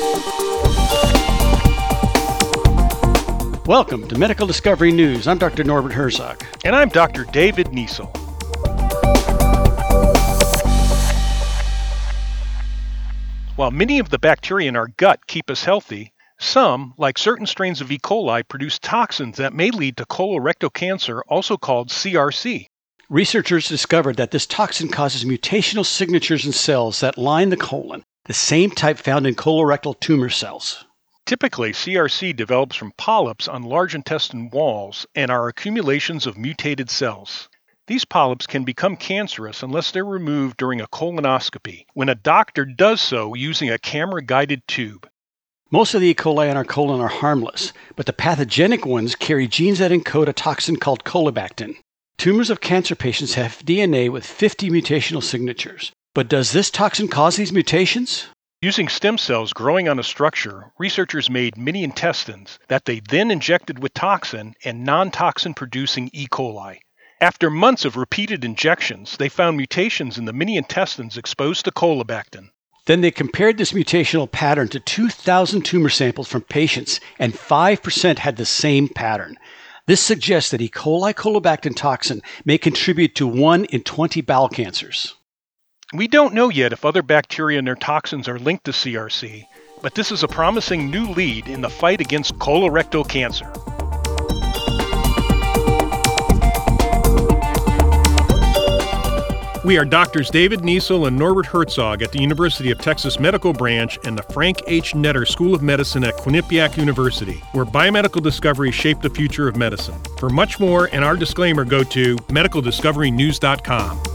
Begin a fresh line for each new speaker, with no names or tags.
Welcome to Medical Discovery News. I'm Dr. Norbert Herzog.
And I'm Dr. David Niesel. While many of the bacteria in our gut keep us healthy, some, like certain strains of E. coli, produce toxins that may lead to colorectal cancer, also called CRC.
Researchers discovered that this toxin causes mutational signatures in cells that line the colon, the same type found in colorectal tumor cells.
Typically, CRC develops from polyps on large intestine walls and are accumulations of mutated cells. These polyps can become cancerous unless they're removed during a colonoscopy, when a doctor does so using a camera-guided tube.
Most of the E. coli in our colon are harmless, but the pathogenic ones carry genes that encode a toxin called colibactin. Tumors of cancer patients have DNA with 50 mutational signatures. But does this toxin cause these mutations?
Using stem cells growing on a structure, researchers made mini intestines that they then injected with toxin and non-toxin producing E. coli. After months of repeated injections, they found mutations in the mini intestines exposed to colibactin.
Then they compared this mutational pattern to 2,000 tumor samples from patients, and 5% had the same pattern. This suggests that E. coli colibactin toxin may contribute to 1 in 20 bowel cancers.
We don't know yet if other bacteria and their toxins are linked to CRC, but this is a promising new lead in the fight against colorectal cancer. We are Drs. David Niesel and Norbert Herzog at the University of Texas Medical Branch and the Frank H. Netter School of Medicine at Quinnipiac University, where biomedical discovery shaped the future of medicine. For much more and our disclaimer, go to medicaldiscoverynews.com.